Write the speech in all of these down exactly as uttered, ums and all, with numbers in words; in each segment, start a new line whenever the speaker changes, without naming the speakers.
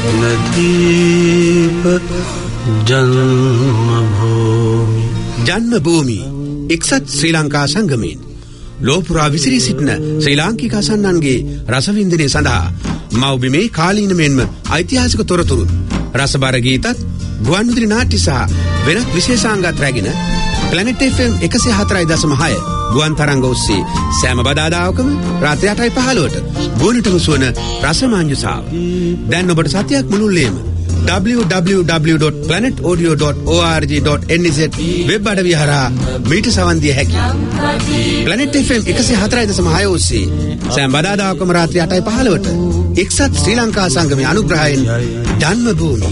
නදීප ජන්මභූමි
ජන්මභූමි එක්සත් ශ්‍රී ලංකා සංගමයෙන් ලෝපුරා විසිරී සිටින ශ්‍රී ලාංකික අසන්නන්ගේ රසවින්දනය සඳහා මව්බිමේ කාලීන මෙන්ම ඓතිහාසික තොරතුරු රසබර ගීතත් ගුවන්විදුලි නාට්‍ය සහ වෙනත් විශේෂාංගත් රැගෙන Planet එෆ් එම් එකසිය හතරයි දශම හය ගුවන් තරංග ඔස්සේ සෑම බදාදාවකම රාත්‍රී අටයි පහළොවට ගුවනට මුසුවන රසමාංජුසාව දැන් ඔබට සතියක් මුළුල්ලේම double-u double-u double-u dot planet audio dot org dot n z web අඩවිය හරහා මීට සවන් දිය හැකියි. Planet එෆ් එම් එකසිය හතරයි දශම හය ඔස්සේ සෑම බදාදාවකම රාත්‍රී අටයි පහළොවට එක්සත් ශ්‍රී Lanka සංගමයේ අනුග්‍රහයෙන් ජන්මභූමි.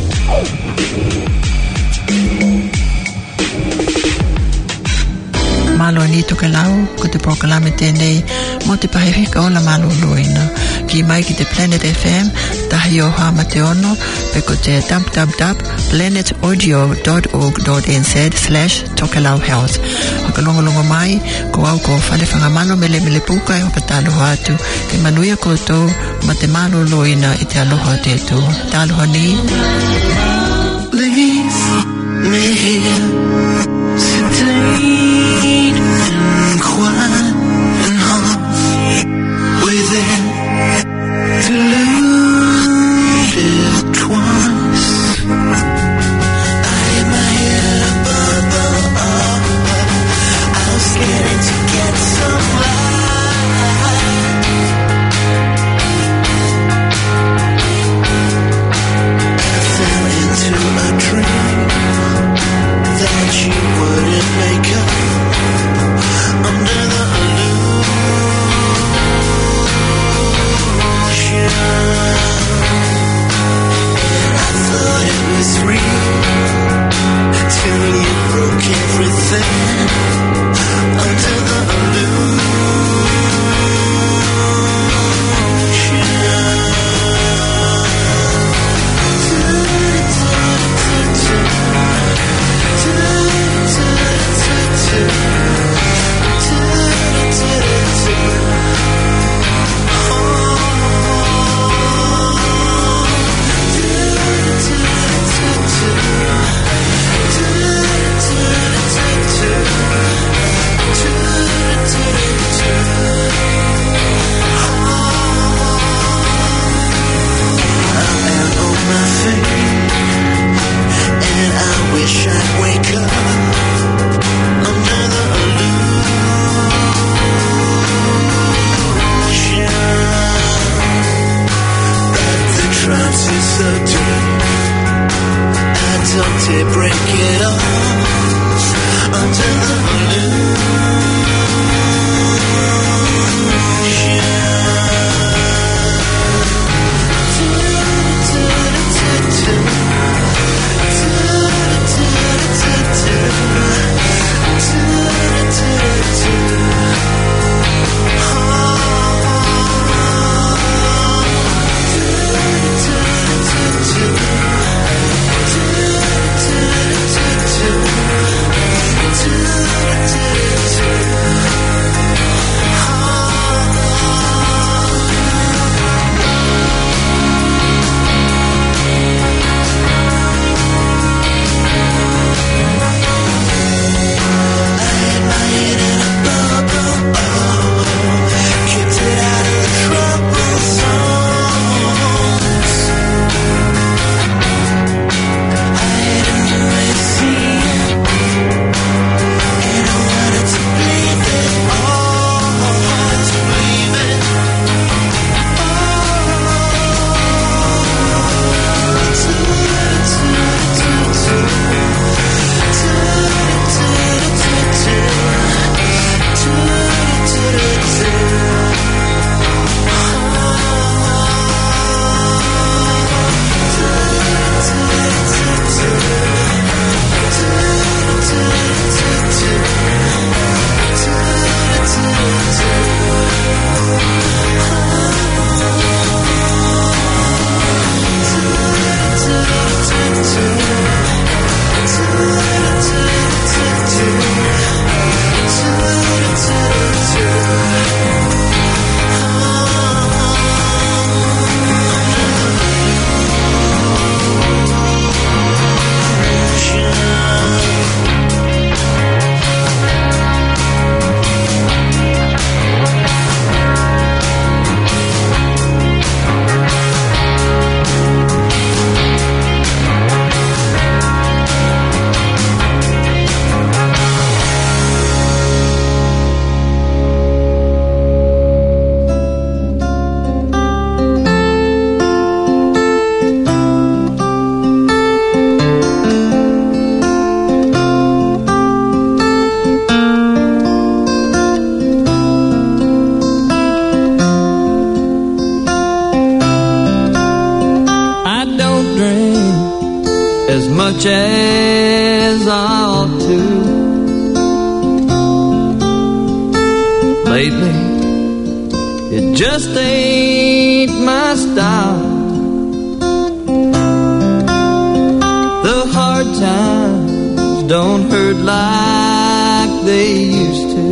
Malo anito ke lau ko te proklame tēnei mo te pahewhika o la malo loina ki mai ki te Planet F M tahi o hama te ono pe ko te w w w dot planet audio dot org dot n z slash tokelau health hakalongolongo mai ko au ko whale whangamano mele mele puka e hopa taloha atu ke manuia koutou ma te malo loina i te aloha te tu taloha ni
Leave me here sedated and quiet and half within deluded twice. I hit my head above the up. I was scared to get some light. I fell into a dream that you wouldn't make up under the illusion. And I thought it was real till you broke everything under the illusion.
much as I ought to. Lately, it just ain't my style. The hard times don't hurt like they used to.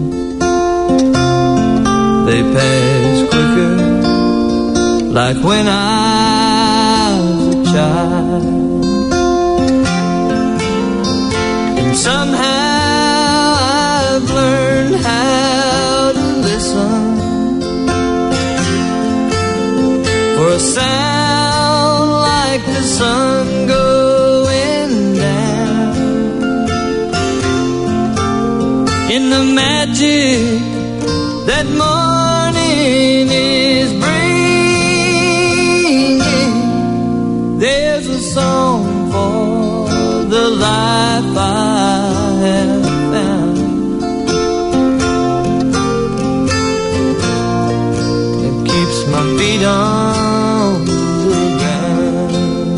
They pass quicker, like when I was a child. And somehow I've learned how to listen for a sound like the sun going down. In the magic that morning is bringing, there's a song for the life I have found. It keeps my feet on the ground.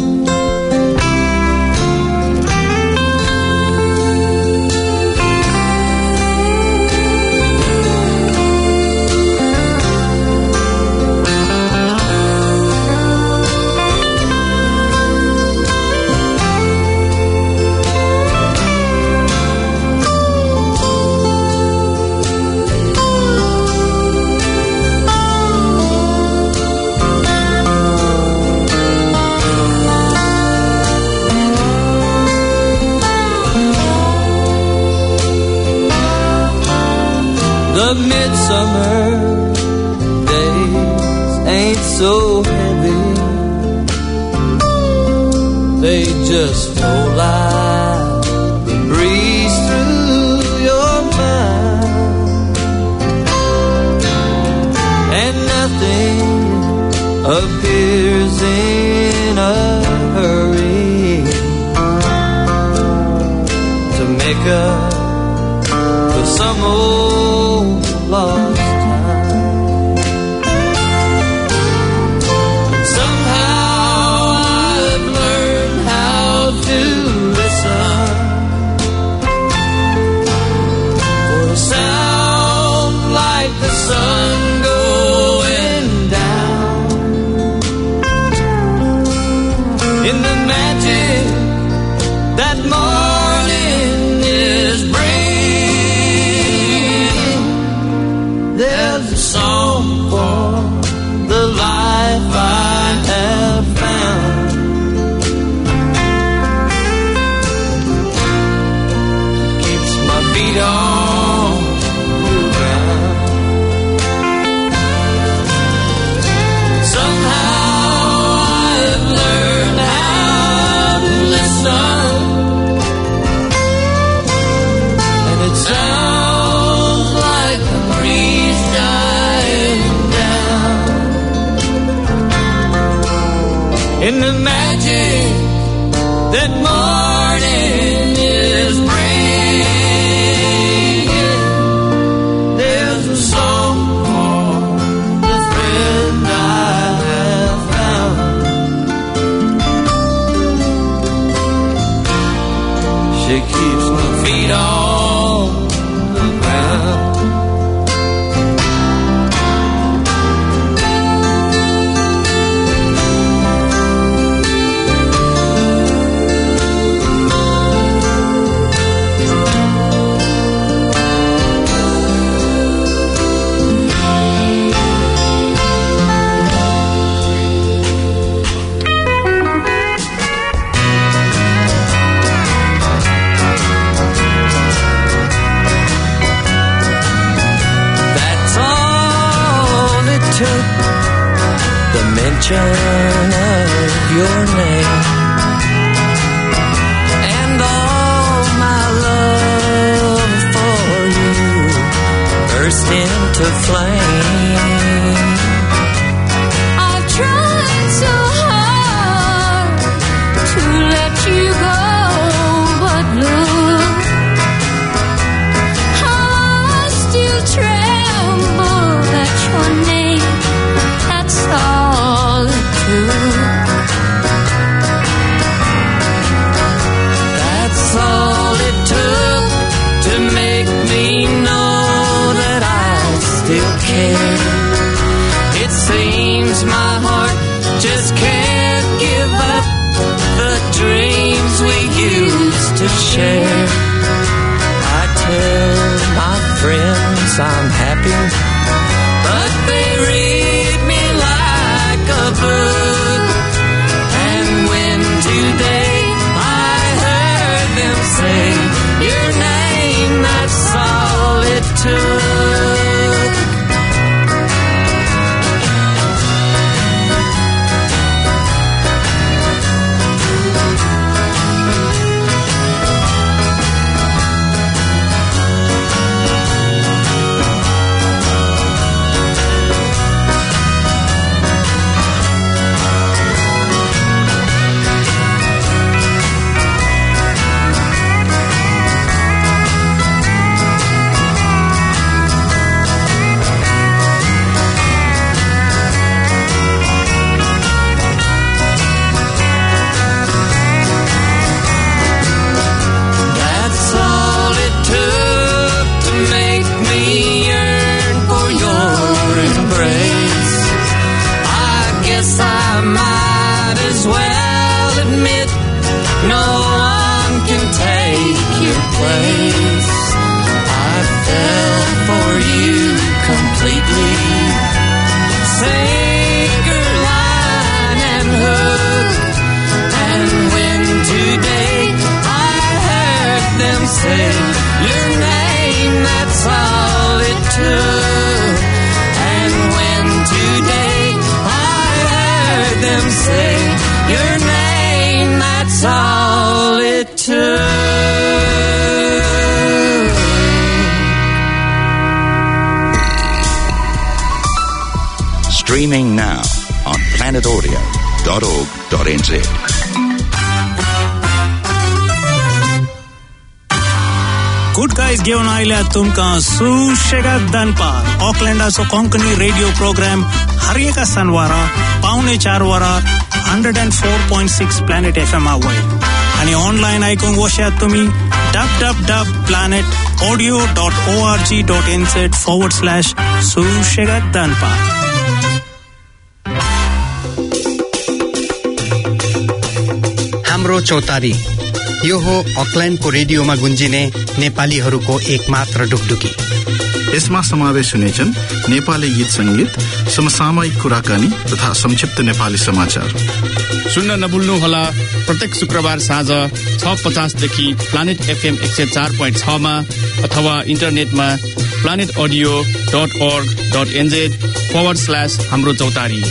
The midsummer days ain't so heavy. They just flow like the breeze through your mind. And nothing appears in a hurry to make up for some old lost time. Somehow I've learned how to listen for a sound like the sun going down. In the magic that morning is bringing, there's a song for the life I have found. Keeps my feet on the ground. Somehow I've learned how to listen, and it sounds like the breeze dying down. In the magic that morning is bringing, there's a song for the friend I have found. She keeps my feet on the ground. That's all it took, the mention of your name, and all my love for you burst into flame.
I've tried so hard to let you go, but look, I still tremble at your name. That's all it took.
me know that I still care. It seems my heart just can't give up the dreams we used to share. I tell my friends I'm happy, but they read me like a book. And when today I heard them say your name, that's all it took.
Streaming now on planet audio dot org dot n z.
Good guys घेऊन आयल्या तुमका सुशेगाद दनपार ऑकलँडाचो Konkani radio program हर एका शनिवारा पावणे चार वरार one oh four point six planet FM एम वयर आणि ऑनलाइन आयकूंक वशात तुम्ही dub dub dub planet audio dot org dot n z forward slash सुशेगाद दनपार.
हाम्रो चौतारी यो हो अकल्यान्डको रेडियोमा गुन्जिने नेपालीहरूको एकमात्र ढुकढुकी.
यसमा समावेश हुनेछन् नेपाली गीत संगीत, समसामयिक कुराकानी तथा संक्षिप्त नेपाली समाचार.
सुन्न नभुल्नुहोला प्रत्येक शुक्रबार साँझ छ पचास देखि प्लानेट एफएम एक सय चार पोइन्ट छ मा अथवा इन्टरनेटमा planet audio dot org dot n z forward slash हाम्रो चौतारी.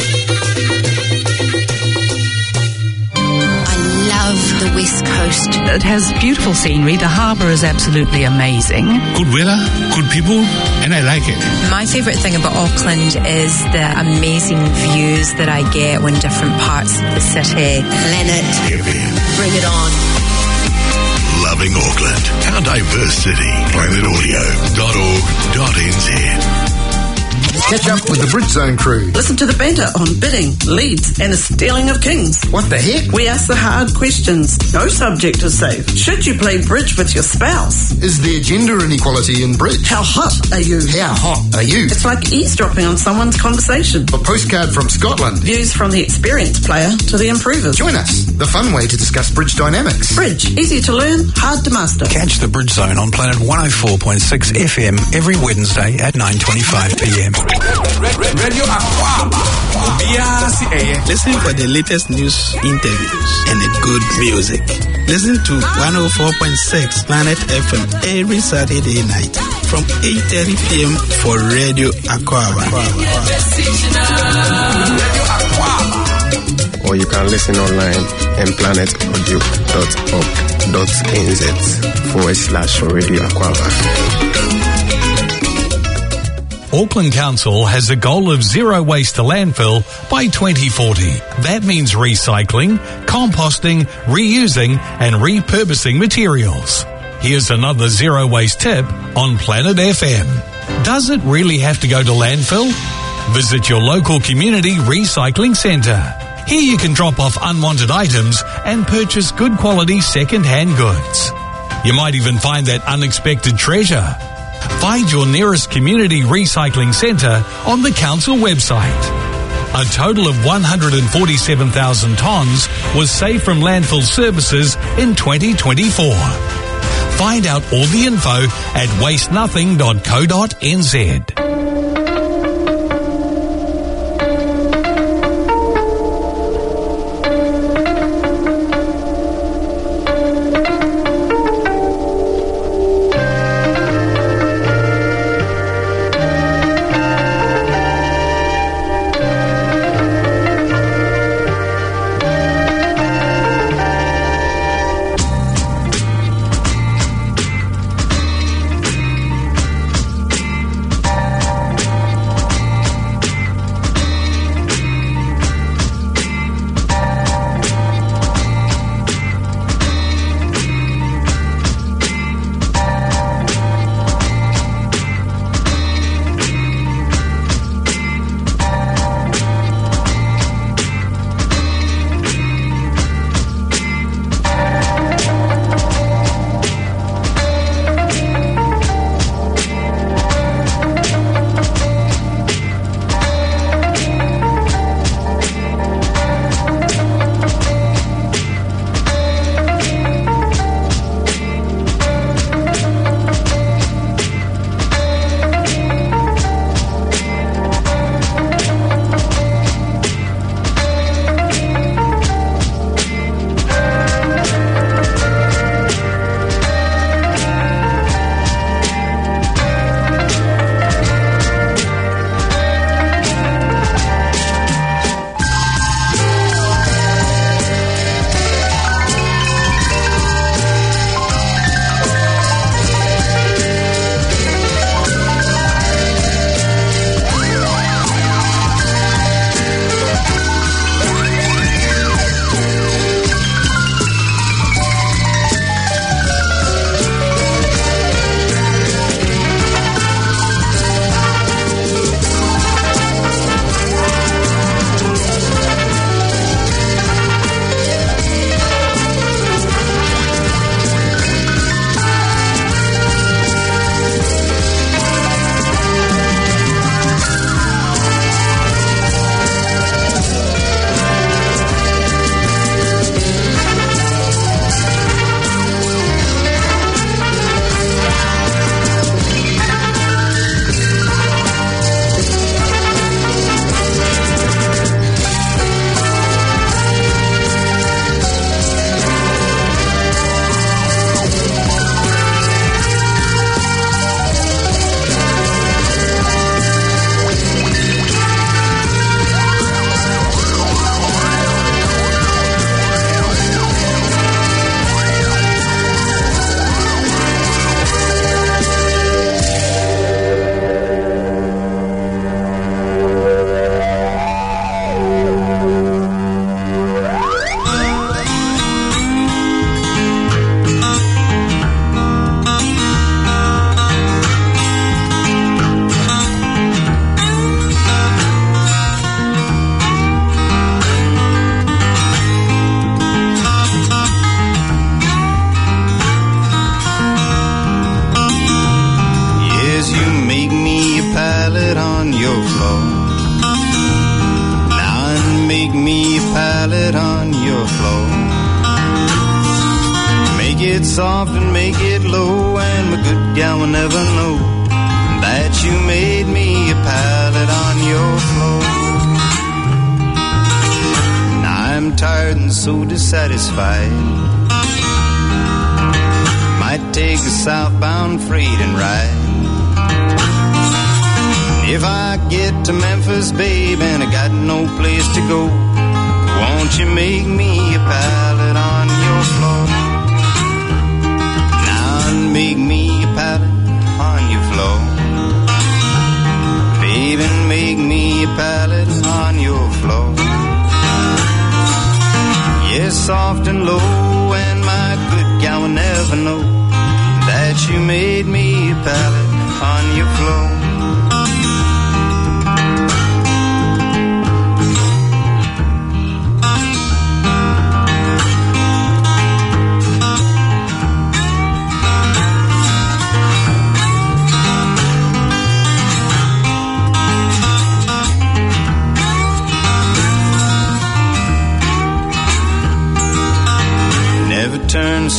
The West Coast.
It has beautiful scenery. The harbour is absolutely amazing.
Good weather, good people, and I like it.
My favourite thing about Auckland is the amazing views that I get when different parts of the city. Planet F M. Bring it on.
Loving Auckland. Our diverse city. planet audio dot org dot n z.
Catch up with the Bridge Zone crew.
Listen to the banter on bidding, leads, and the stealing of kings.
What the heck?
We ask the hard questions. No subject is safe. Should you play bridge with your spouse?
Is there gender inequality in bridge?
How hot are you?
How hot are you?
It's like eavesdropping on someone's conversation.
A postcard from Scotland.
Views from the experienced player to the improvers.
Join us. The fun way to discuss bridge dynamics.
Bridge. Easy to learn, hard to master.
Catch the Bridge Zone on Planet one oh four point six F M every Wednesday at nine twenty-five p m.
Radio Aquaba.
Listen for the latest news, interviews, and the good music. Listen to one oh four point six Planet F M every Saturday night from eight thirty p m for Radio Aquaba.
Or you can listen online at planet audio dot org dot n z forward slash Radio Aquaba.
Auckland Council has a goal of zero waste to landfill by twenty forty. That means recycling, composting, reusing and repurposing materials. Here's another zero waste tip on Planet F M. Does it really have to go to landfill? Visit your local community recycling centre. Here you can drop off unwanted items and purchase good quality second-hand goods. You might even find that unexpected treasure. Find your nearest community recycling centre on the council website. A total of one hundred forty-seven thousand tonnes was saved from landfill services in twenty twenty-four. Find out all the info at waste nothing dot co dot n z.
Soft and make it low, and my good gal will never know that you made me a pallet on your floor. Now I'm tired and so dissatisfied. Might take a southbound freight and ride. If I get to Memphis, babe, and I got no place to go, won't you make me a pallet on your floor? Make me a pallet on your floor. Baby, make me a pallet on your floor. Yes, soft and low, and my good gal will never know that you made me a pallet on your floor.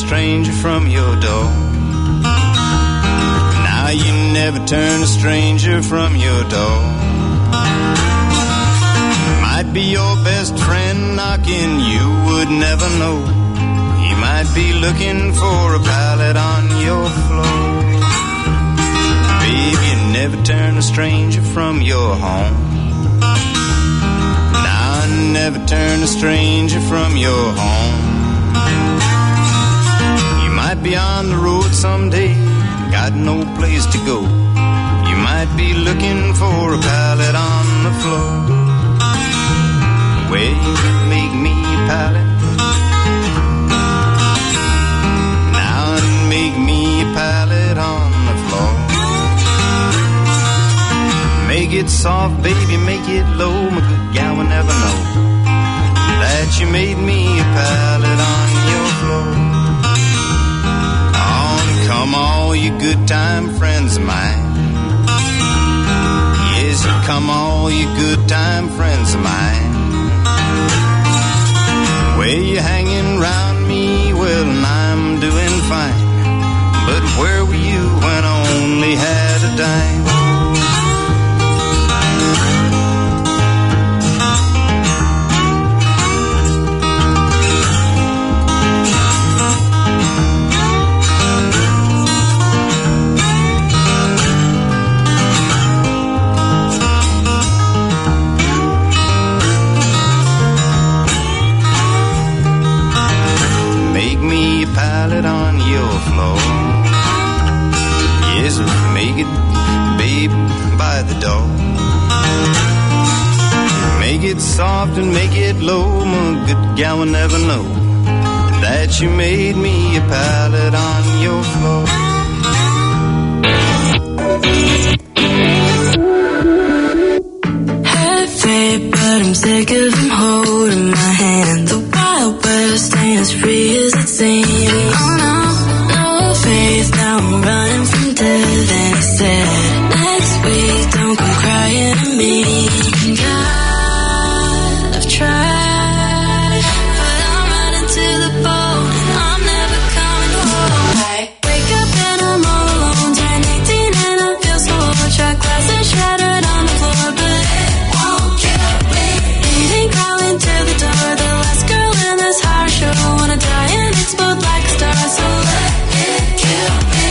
stranger from your door. Now you never turn a stranger from your door. Might be your best friend knocking, you would never know. He might be looking for a pallet on your floor. Babe, you never turn a stranger from your home. Now never turn a stranger from your home. You might be on the road someday, got no place to go. You might be looking for a pallet on the floor. Well, you can make me a pallet. Now make me a pallet on the floor. Make it soft, baby, make it low. My good gal will never know that you made me a pallet on your floor. On come all you good time friends of mine. Yes, come all you good time friends of mine. Where you hanging round me? Well, I'm doing fine. But where were you when I only had a dime? Pallet on your floor. Yes, make it, babe, by the door. Make it soft and make it low. My good gal will never know that you made me a pallet on your floor.
Heavy, but I'm sick of him holding my hand. The Wild West ain't as free as it seems. Oh no, no faith, now I'm running from death. And he said, next week don't come crying to me. God, I've tried, but I'm running to the bone and I'm never coming home. I wake up and I'm all alone, turn eighteen and I feel so old. Shot glasses shattered on the floor, but it won't kill me. Bleeding, crawling to the door, the last girl in this horror show. Wanna die and explode like a star, so let it kill me.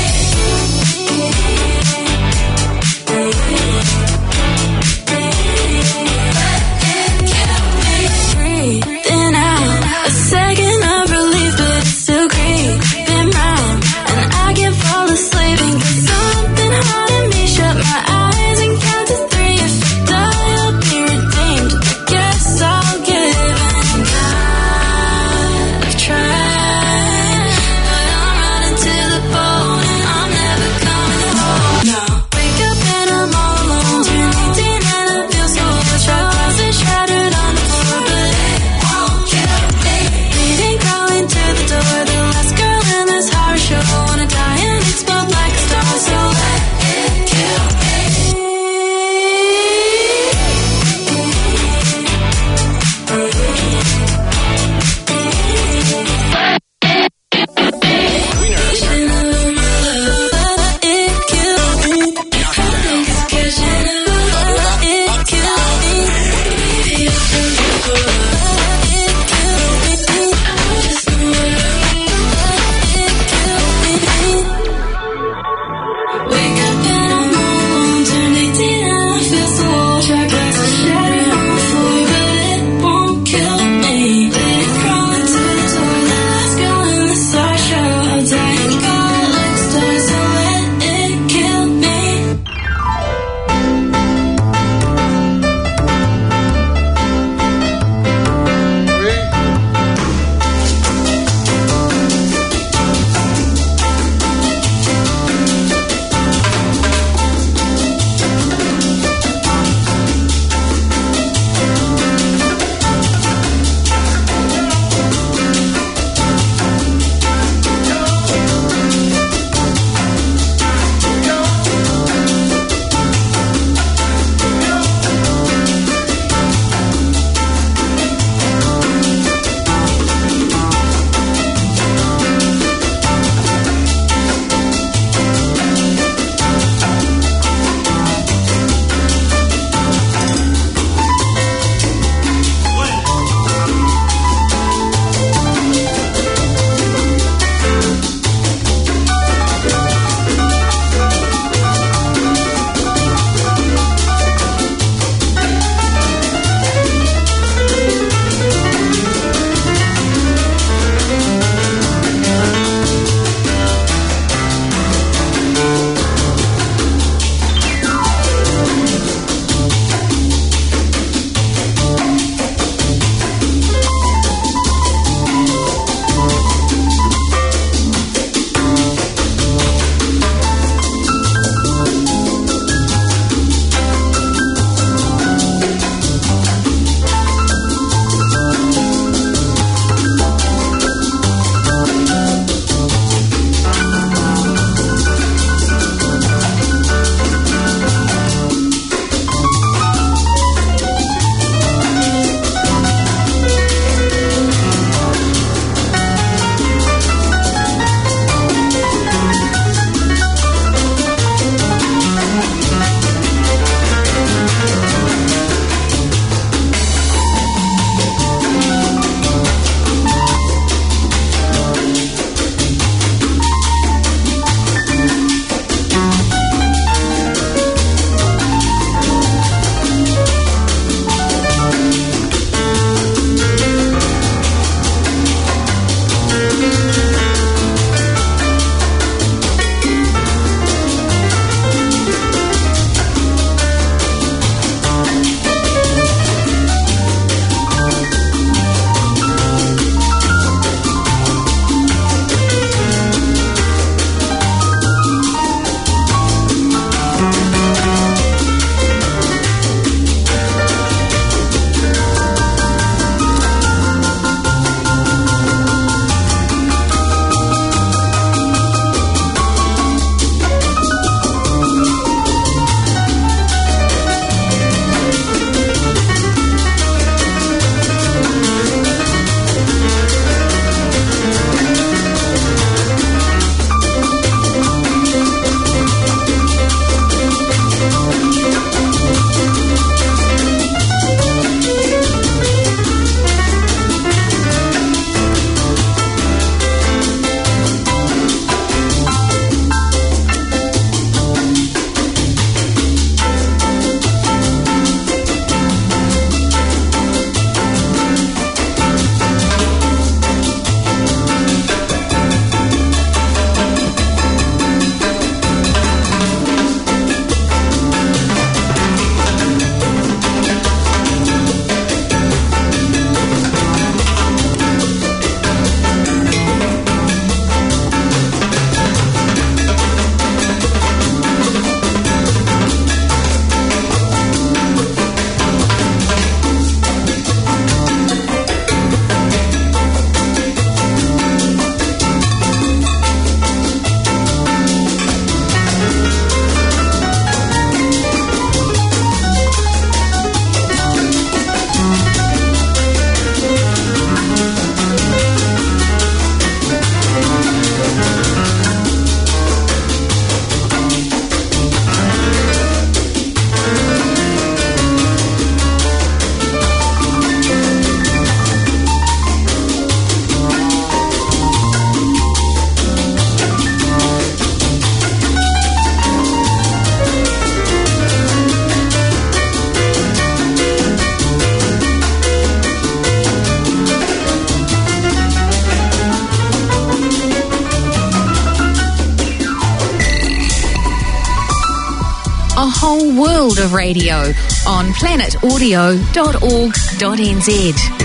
a whole world of radio on planet audio dot org dot n z.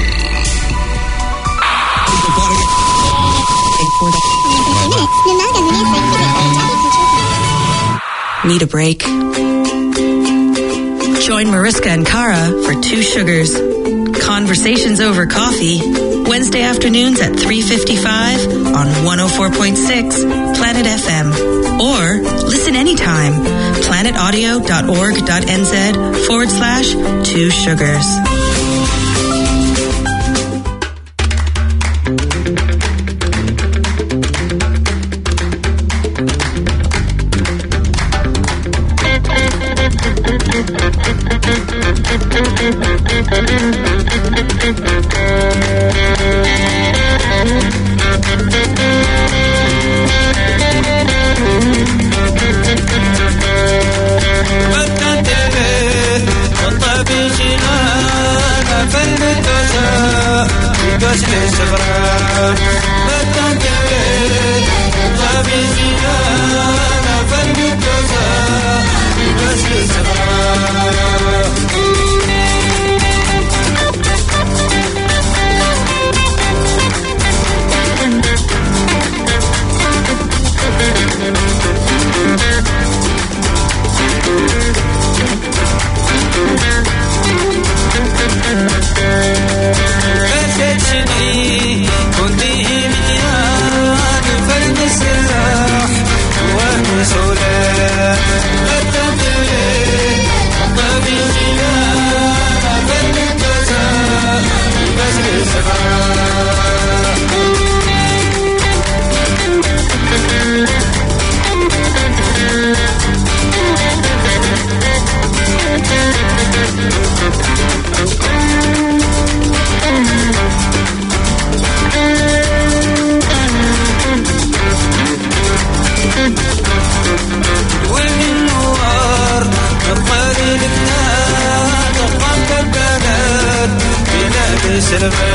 Need a break? Join Mariska and Kara for Two Sugars. Conversations over coffee. Wednesday afternoons at three fifty-five on one oh four point six Planet F M. Or listen anytime. planet audio dot org dot n z forward slash Two Sugars.
Cinema